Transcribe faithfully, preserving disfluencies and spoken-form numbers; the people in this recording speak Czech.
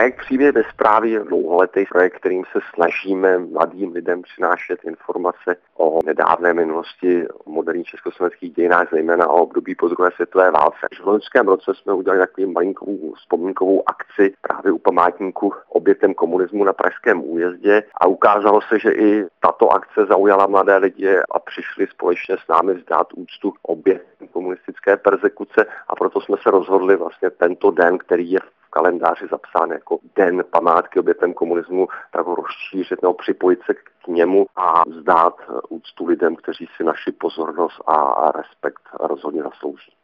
Projekt Příběh bezpráví je dlouholetý projekt, kterým se snažíme mladým lidem přinášet informace o nedávné minulosti, o moderních československých dějinách, zejména o období po druhé světové válce. V loňském roce jsme udělali takovou malinkou vzpomínkovou akci právě u památníku obětem komunismu na Pražském újezdě a ukázalo se, že i tato akce zaujala mladé lidi a přišli společně s námi vzdát úctu obětem komunistické perzekuce, a proto jsme se rozhodli vlastně tento den, který je v kalendáři zapsán jako den památky obětem komunismu, tak ho rozšířit nebo připojit se k němu a vzdát úctu lidem, kteří si naši pozornost a respekt rozhodně zaslouží.